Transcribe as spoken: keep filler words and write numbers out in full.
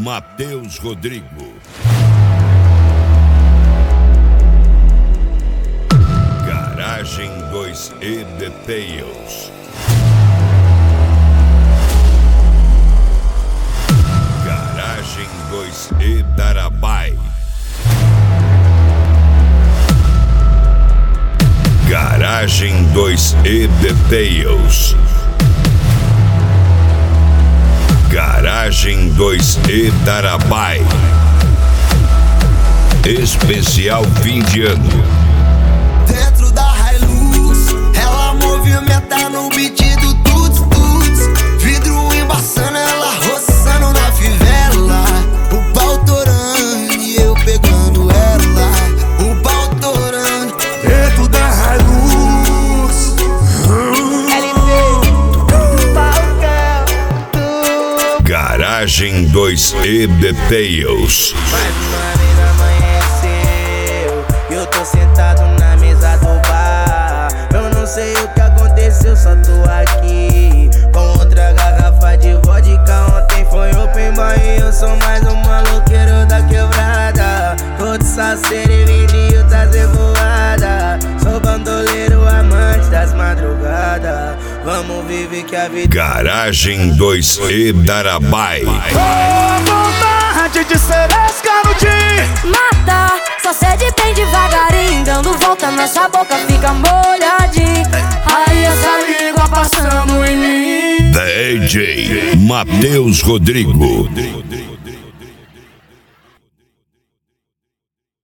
Matheus Rodrigo. Garagem dois E Details. Garagem dois E Darabai. Garagem dois E Details. Garagem dois E Darabai. Especial fim de ano. Dentro da Hilux, ela movimenta no beat do tuts tuts. Vidro embaçando, ela roçando na fivela. O pau torando e eu pegando ela. O pau torando dentro da Hilux. Garagem dois E Details. Eu tô sentado na mesa do bar. Eu não sei o que aconteceu, só tô aqui com outra garrafa de vodka. Ontem foi open bar e eu sou mais um maloqueiro da quebrada. Tô de saceiro e lindinho tá revoada. Sou bandoleiro, amante das madrugadas. Vamos viver que a vida. Garagem dois E Darabai. Oh, vontade de ser escanudinho. Mata, só cede bem devagarinho, dando volta na sua boca, fica molhadinho. Aí essa língua passando em mim. D J Matheus Rodrigo.